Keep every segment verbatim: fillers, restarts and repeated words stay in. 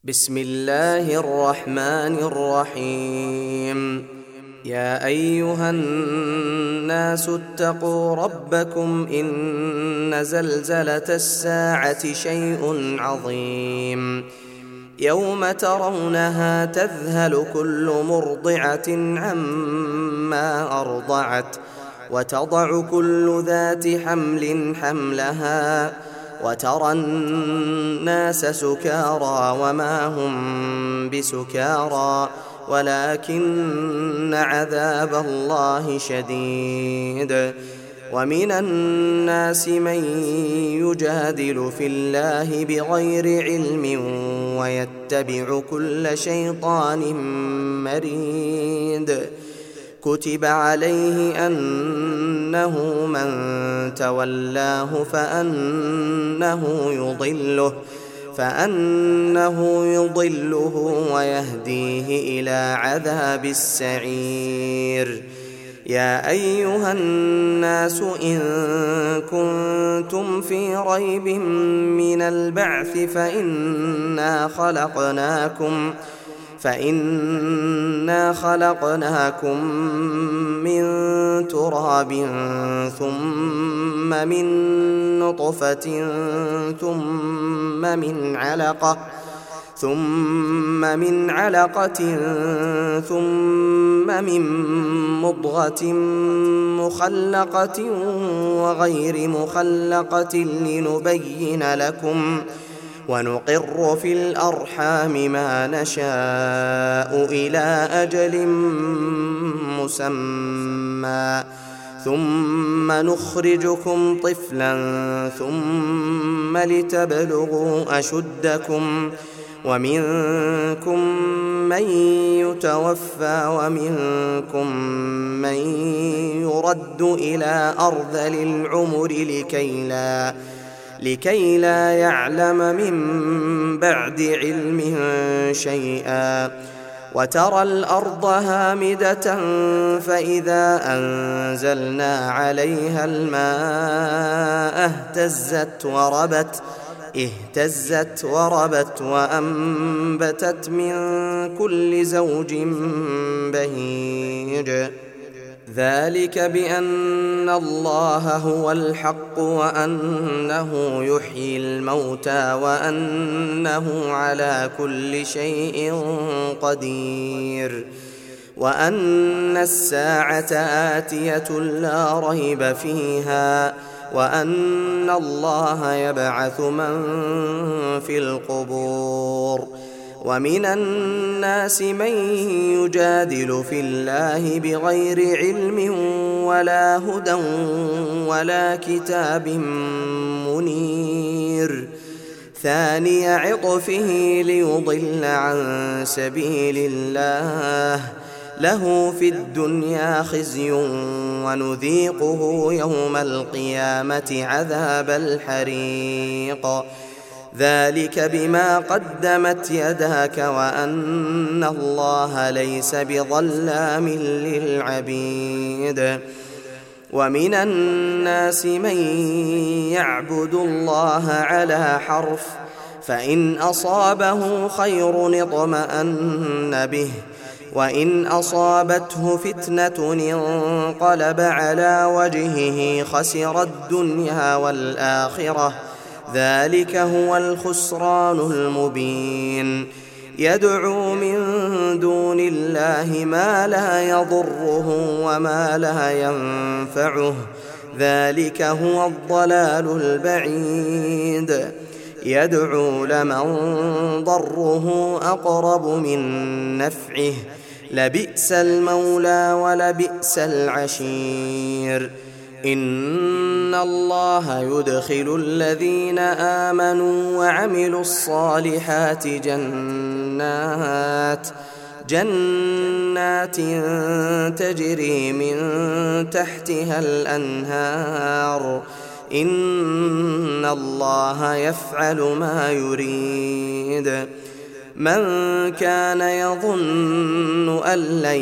بسم الله الرحمن الرحيم. يا أيها الناس اتقوا ربكم إن زلزلة الساعة شيء عظيم يوم ترونها تذهل كل مرضعة عما أرضعت وتضع كل ذات حمل حملها وترى الناس سكارى وما هم بسكارى ولكن عذاب الله شديد. ومن الناس من يجادل في الله بغير علم ويتبع كل شيطان مريد. كتب عليه أنه من تولاه فأنه يضله فأنه يضله ويهديه إلى عذاب السعير. يا أيها الناس إن كنتم في ريب من البعث فإنا خلقناكم فإنا خلقناكم من تراب ثم من نطفة ثم من علقة ثم من علقة ثم من مضغة مخلقة وغير مخلقة لنبين لكم ونقر في الأرحام ما نشاء إلى أجل مسمى ثم نخرجكم طفلا ثم لتبلغوا أشدكم ومنكم من يتوفى ومنكم من يرد إلى أرذل العمر لكي لا لكي لا يعلم من بعد علم شيئا. وترى الأرض هامدة فإذا أنزلنا عليها الماء اهتزت وربت اهتزت وربت وأنبتت من كل زوج بهيج. ذلك بأن الله هو الحق وأنه يحيي الموتى وأنه على كل شيء قدير وأن الساعة آتية لا ريب فيها وأن الله يبعث من في القبور. ومن الناس من يجادل في الله بغير علم ولا هدى ولا كتاب منير. ثاني عطفه ليضل عن سبيل الله له في الدنيا خزي ونذيقه يوم القيامة عذاب الحريق. ذلك بما قدمت يداك وأن الله ليس بظلام للعبيد. ومن الناس من يعبد الله على حرف فإن أصابه خير اطمأن به وإن أصابته فتنة انقلب على وجهه خسر الدنيا والآخرة ذلك هو الخسران المبين. يدعو من دون الله ما لا يضره وما لا ينفعه ذلك هو الضلال البعيد. يدعو لمن ضره أقرب من نفعه لبئس المولى ولبئس العشير. إن الله يدخل الذين آمنوا وعملوا الصالحات جنات جنات تجري من تحتها الأنهار إن الله يفعل ما يريد. من كان يظن أن لن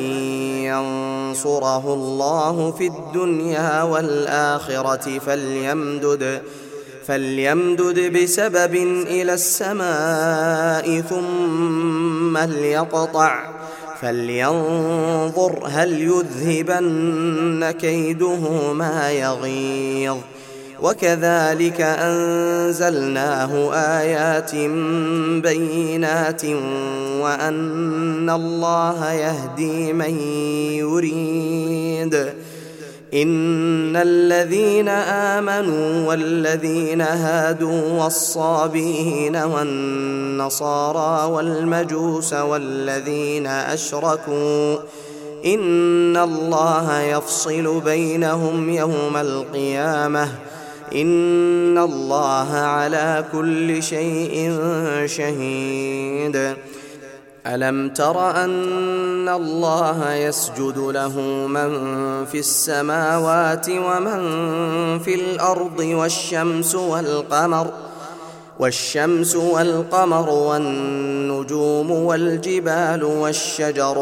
ينصره الله في الدنيا والآخرة فليمدد فليمدد بسبب إلى السماء ثم ليقطع فلينظر هل يذهبن كيده ما يغيظ وكذلك أنزلناه آيات بينات وأن الله يهدي من يريد إن الذين آمنوا والذين هادوا والصابئين والنصارى والمجوس والذين أشركوا إن الله يفصل بينهم يوم القيامة إن الله على كل شيء شهيد ألم تر أن الله يسجد له من في السماوات ومن في الأرض والشمس والقمر والشمس والقمر والنجوم والجبال والشجر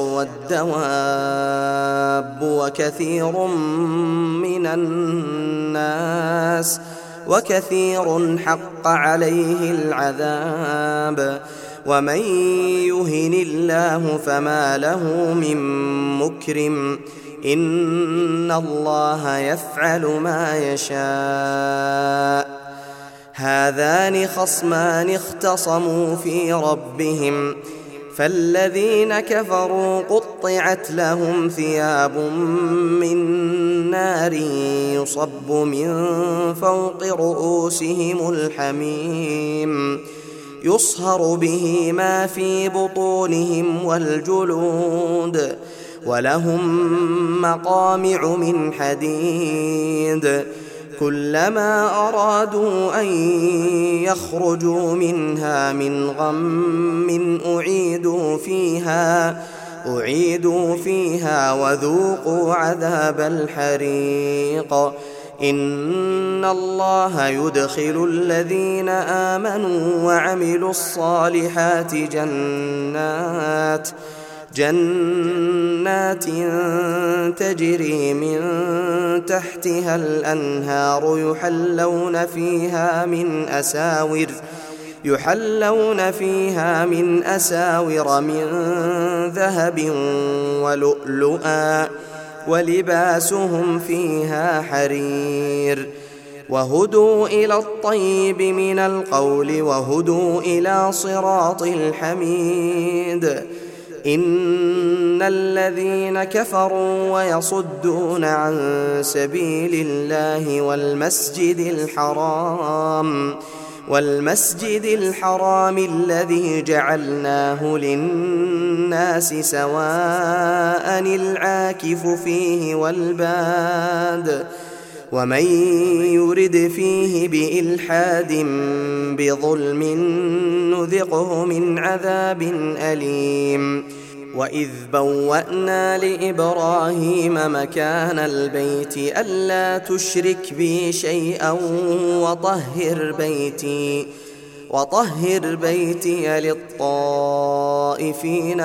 والدواب وكثير من الناس وكثير حق عليه العذاب ومن يهن الله فما له من مكرم إن الله يفعل ما يشاء هذان خصمان اختصموا في ربهم فالذين كفروا قطعت لهم ثياب من نار يصب من فوق رؤوسهم الحميم يصهر به ما في بطونهم والجلود ولهم مقامع من حديد كلما أرادوا أن يخرجوا منها من غم أعيدوا فيها أعيدوا فيها وذوقوا عذاب الحريق إن الله يدخل الذين آمنوا وعملوا الصالحات جنات جنات تجري من تحتها الأنهار يحلون فيها من أساور يحلون فيها من أساور من ذهب ولؤلؤا ولباسهم فيها حرير وهدوا إلى الطيب من القول وهدوا إلى صراط الحميد إن الذين كفروا ويصدون عن سبيل الله والمسجد الحرام والمسجد الحرام الذي جعلناه للناس سواء العاكف فيه والباد ومن يرد فيه بإلحاد بظلم نذقه من عذاب أليم وإذ بوأنا لإبراهيم مكان البيت ألا تشرك بي شيئا وطهر بيتي وطهر بيتي للطائفين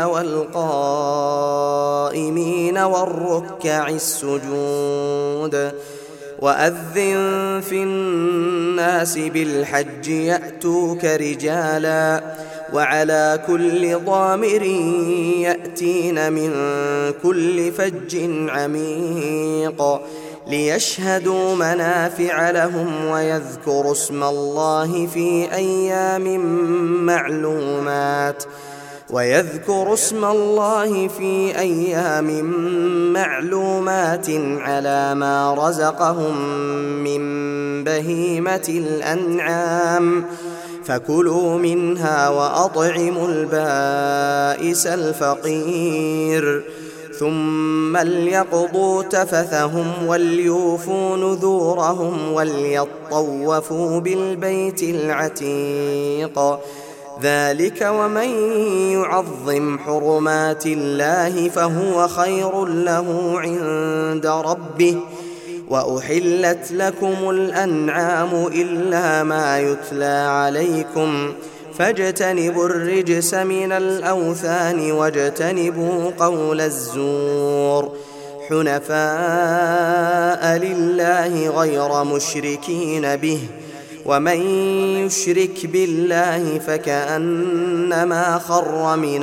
والقائمين والركع السجود وأذن في الناس بالحج يأتوك رجالا وعلى كل ضامر يأتين من كل فج عميق ليشهدوا منافع لهم ويذكروا اسم الله في أيام معلومات ويذكر اسم الله في أيام معلومات على ما رزقهم من بهيمة الأنعام فكلوا منها وأطعموا البائس الفقير ثم ليقضوا تفثهم وليوفوا نذورهم وليطوفوا بالبيت العتيق ذلك ومن يعظم حرمات الله فهو خير له عند ربه وأحلت لكم الأنعام إلا ما يتلى عليكم فاجتنبوا الرجس من الأوثان واجتنبوا قول الزور حنفاء لله غير مشركين به ومن يشرك بالله فكأنما خر من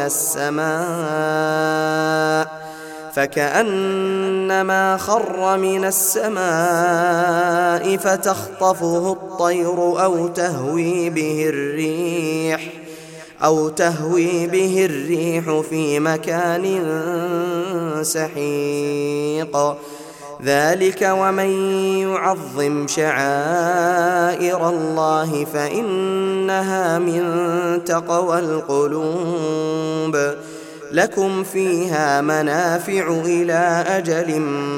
السماء فكأنما خر من السماء فتخطفه الطير أو تهوي به الريح أو تهوي به الريح في مكان سحيق. ذلك ومن يعظم شعائر الله فإنها من تقوى القلوب. لكم فيها منافع إلى أجل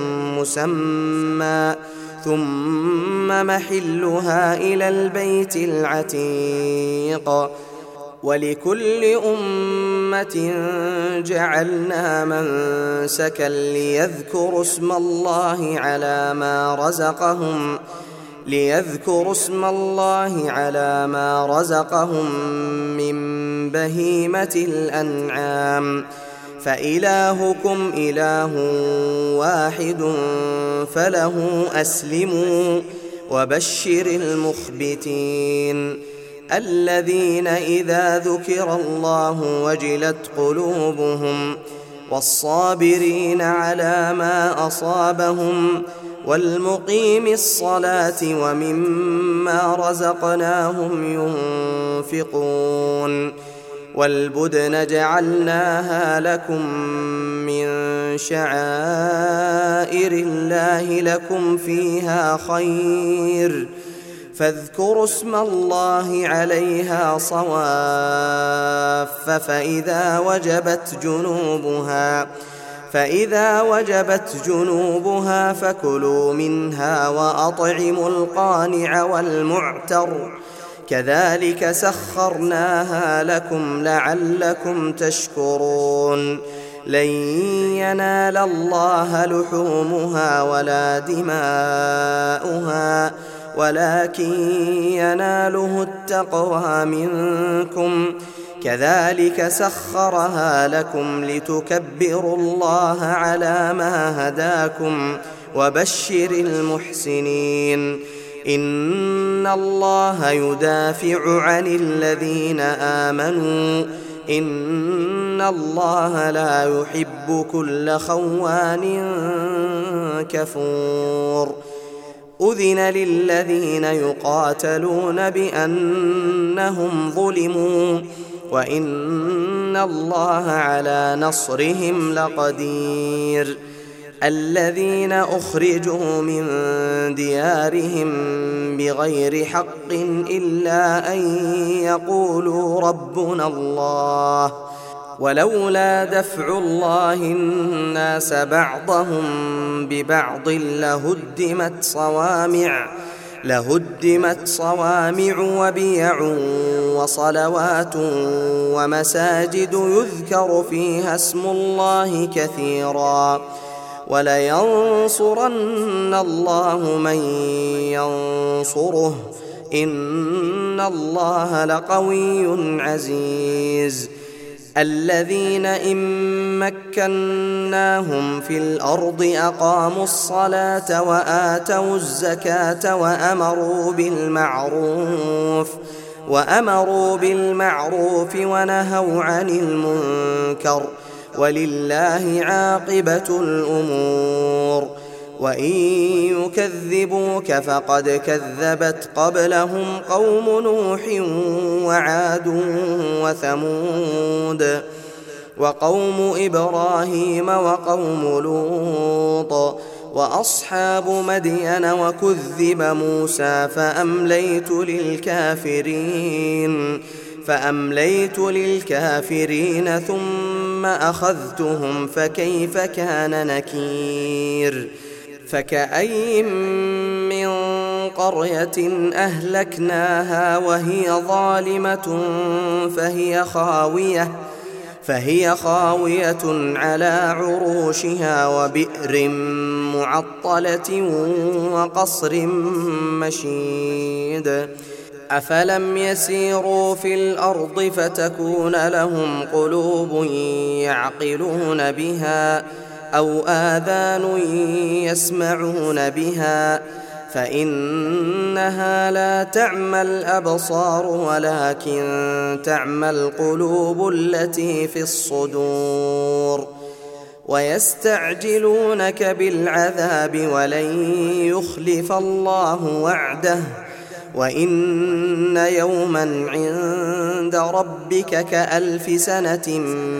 مسمى ثم محلها إلى البيت العتيق. ولكل أمة جعلنا منسكا ليذكروا اسم الله على ما رزقهم ليذكروا اسم الله على ما رزقهم من بهيمة الأنعام فإلهكم إله واحد فله أسلموا وبشر المخبتين الذين إذا ذكر الله وجلت قلوبهم والصابرين على ما أصابهم والمقيم الصلاة ومما رزقناهم ينفقون. والبدن جعلناها لكم من شعائر الله لكم فيها خير فاذكروا اسم الله عليها صواف فإذا وجبت جنوبها فإذا وجبت جنوبها فكلوا منها وأطعموا القانع والمعتر كذلك سخرناها لكم لعلكم تشكرون. لن ينال الله لحومها ولا دماؤها ولكن يناله التقوى منكم كذلك سخرها لكم لتكبروا الله على ما هداكم وبشر المحسنين. إن الله يدافع عن الذين آمنوا إن الله لا يحب كل خوان كفور. أذن للذين يقاتلون بأنهم ظلموا وإن الله على نصرهم لقدير. الذين أخرجوا من ديارهم بغير حق إلا أن يقولوا ربنا الله ولولا دفع الله الناس بعضهم ببعض لهدمت صوامع لهدمت صوامع وبيع وصلوات ومساجد يذكر فيها اسم الله كثيرا ولينصرن الله من ينصره إن الله لقوي عزيز. الذين إن مكناهم في الأرض أقاموا الصلاة وآتوا الزكاة وأمروا بالمعروف وأمروا بالمعروف ونهوا عن المنكر ولله عاقبة الأمور. وإن يكذبوك فقد كذبت قبلهم قوم نوح وعاد وثمود وقوم إبراهيم وقوم لوط وأصحاب مدين وكذب موسى فأمليت للكافرين فأمليت للكافرين ثم أخذتهم فكيف كان نكير. فكأي من قرية أهلكناها وهي ظالمة فهي خاوية فهي خاوية على عروشها وبئر معطلة وقصر مشيد. أفلم يسيروا في الأرض فتكون لهم قلوب يعقلون بها أو آذان يسمعون بها فإنها لا تعمى الأبصار ولكن تعمى القلوب التي في الصدور. ويستعجلونك بالعذاب ولن يخلف الله وعده وإن يوما عند ربك كألف سنة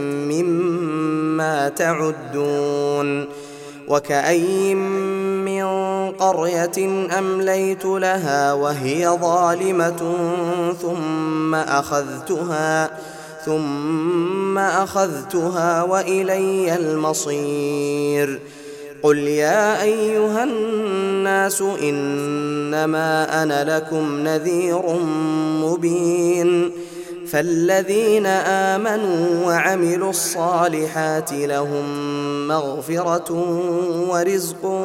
مما تعدون. وكأي من قرية أمليت لها وهي ظالمة ثم أخذتها ثم أخذتها وإلي المصير. قل يا أيها الناس إنما أنا لكم نذير مبين. فالذين آمنوا وعملوا الصالحات لهم مغفرة ورزق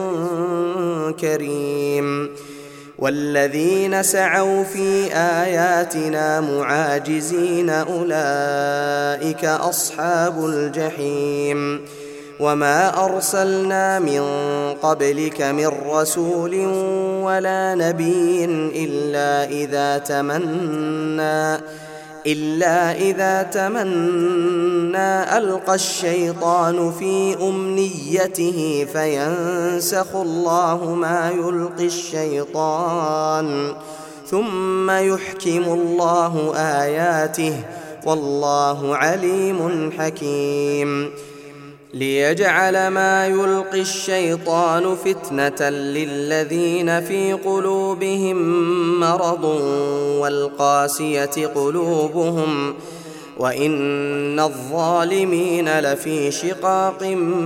كريم. والذين سعوا في آياتنا معاجزين أولئك أصحاب الجحيم. وما أرسلنا من قبلك من رسول ولا نبي إلا إذا تمنى إلا إذا تمنى ألقى الشيطان في أمنيته فينسخ الله ما يلقي الشيطان ثم يحكم الله آياته والله عليم حكيم. ليجعل ما يلقي الشيطان فتنة للذين في قلوبهم مرض والقاسية قلوبهم وإن الظالمين لفي شقاق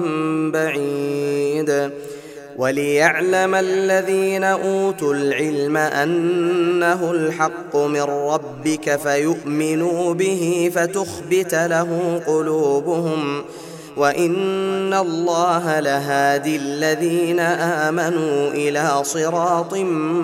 بعيد. وليعلم الذين أوتوا العلم أنه الحق من ربك فيؤمنوا به فتخبت له قلوبهم وإن الله لهادي الذين آمنوا إلى صراط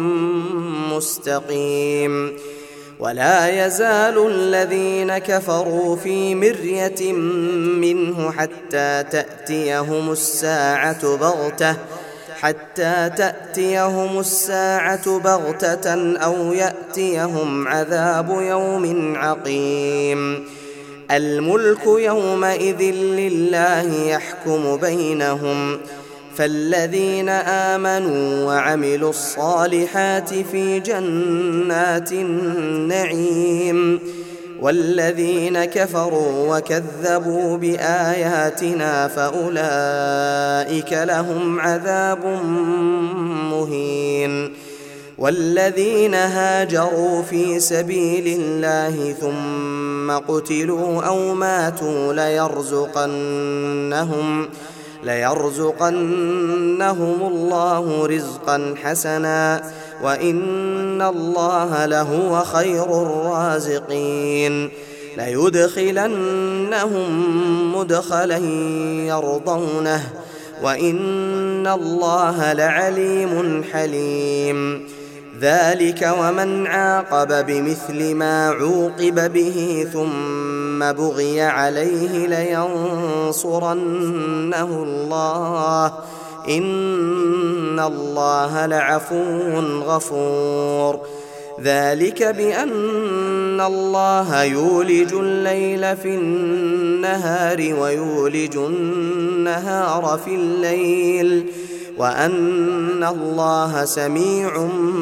مستقيم. ولا يزال الذين كفروا في مرية منه حتى تأتيهم الساعة بغتة حتى تأتيهم الساعة بغتة أو يأتيهم عذاب يوم عقيم. الملك يومئذ لله يحكم بينهم. فالذين آمنوا وعملوا الصالحات في جنات النعيم والذين كفروا وكذبوا بآياتنا فأولئك لهم عذاب مهين. والذين هاجروا في سبيل الله ثم قتلوا أو ماتوا ليرزقنهم ليرزقنهم الله رزقا حسنا وإن الله لهو خير الرازقين. ليدخلنهم مدخلا يرضونه وإن الله لعليم حليم. ذلك ومن عاقب بمثل ما عوقب به ثم بغي عليه لينصرنه الله إن الله لعفو غفور. ذلك بأن الله يولج الليل في النهار ويولج النهار في الليل وأن الله سميع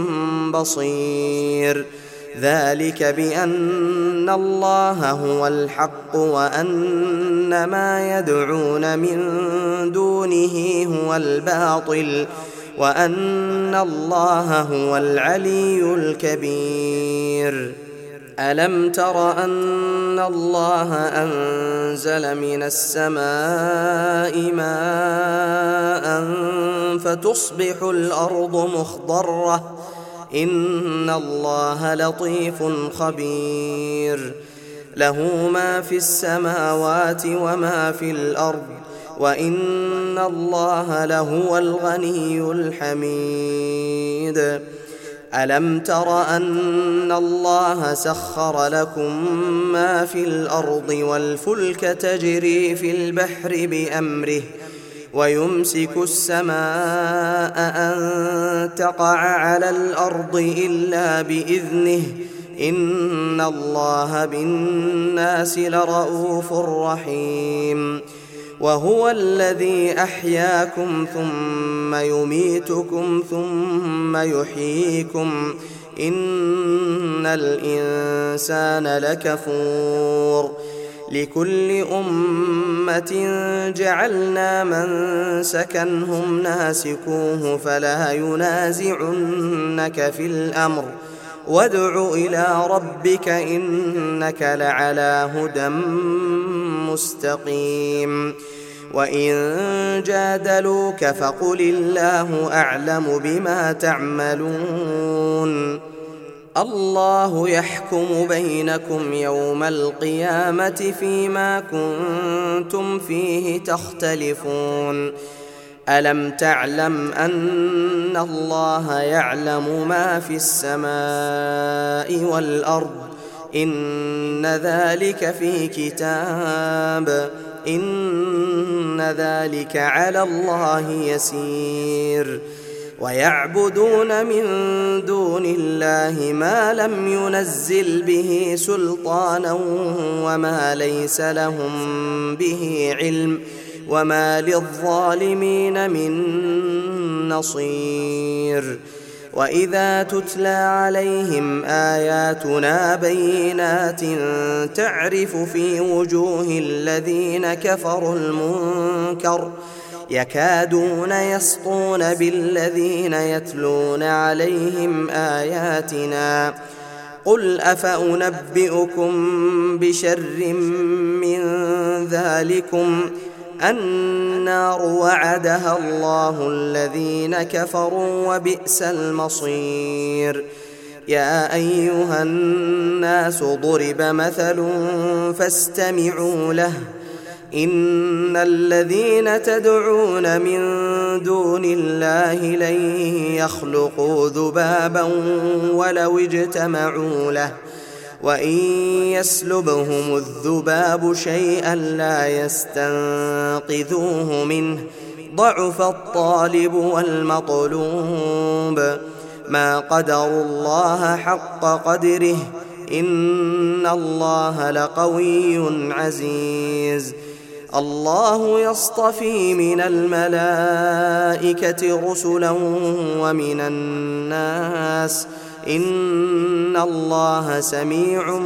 بصير. ذلك بأن الله هو الحق وأن ما يدعون من دونه هو الباطل وأن الله هو العلي الكبير. ألم تر أن الله أنزل من السماء ماء فتصبح الأرض مخضرة إن الله لطيف خبير. له ما في السماوات وما في الأرض وإن الله لهو الغني الحميد. ألم تر أن الله سخر لكم ما في الأرض والفلك تجري في البحر بأمره ويمسك السماء أن تقع على الأرض إلا بإذنه إن الله بالناس لرءوف رحيم وهو الذي أحياكم ثم يميتكم ثم يحييكم إن الإنسان لكفور لكل أمة جعلنا منسكا هم ناسكوه فلا ينازعنك في الأمر وادع إلى ربك إنك لعلى هدى مستقيم وإن جادلوك فقل الله أعلم بما تعملون الله يحكم بينكم يوم القيامة فيما كنتم فيه تختلفون ألم تعلم أن الله يعلم ما في السماء والأرض إن ذلك في كتاب إن ذلك على الله يسير ويعبدون من دون الله ما لم ينزل به سلطانا وما ليس لهم به علم وما للظالمين من نصير وإذا تتلى عليهم آياتنا بينات تعرف في وجوه الذين كفروا المنكر يكادون يسطون بالذين يتلون عليهم آياتنا قل أفأنبئكم بشر من ذلكم النار وعدها الله الذين كفروا وبئس المصير يا أيها الناس ضرب مثل فاستمعوا له إن الذين تدعون من دون الله لن يخلقوا ذبابا ولو اجتمعوا له وإن يسلبهم الذباب شيئا لا يستنقذوه منه ضعف الطالب والمطلوب ما قدروا الله حق قدره إن الله لقوي عزيز الله يصطفي من الملائكة رسلا ومن الناس إن الله سميع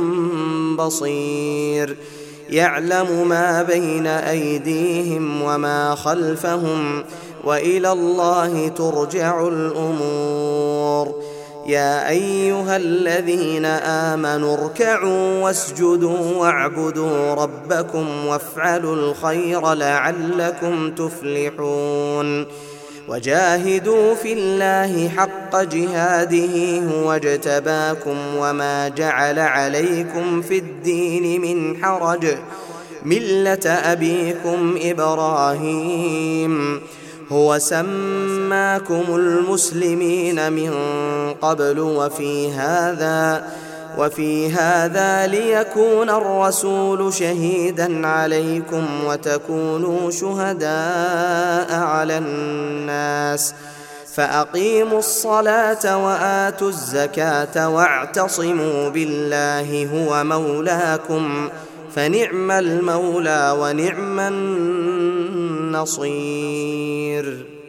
بصير يعلم ما بين أيديهم وما خلفهم وإلى الله ترجع الأمور يا أيها الذين آمنوا اركعوا واسجدوا واعبدوا ربكم وافعلوا الخير لعلكم تفلحون وجاهدوا في الله حق جهاده هو اجتباكم وما جعل عليكم في الدين من حرج ملة أبيكم إبراهيم هو سماكم المسلمين من قبل وفي هذا وفي هذا ليكون الرسول شهيدا عليكم وتكونوا شهداء على الناس فأقيموا الصلاة وآتوا الزكاة واعتصموا بالله هو مولاكم فنعم المولى ونعم النصير.